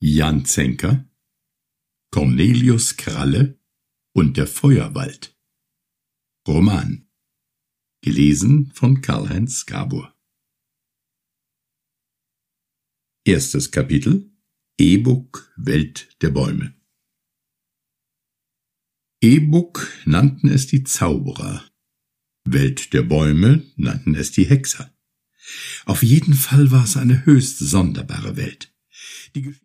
Jan Zenker, Cornelius Kralle und der Feuerwald. Roman. Gelesen von Karl-Heinz Gabor. Erstes Kapitel: Ebuk, Welt der Bäume. Ebuk nannten es die Zauberer, Welt der Bäume nannten es die Hexer. Auf jeden Fall war es eine höchst sonderbare Welt. Die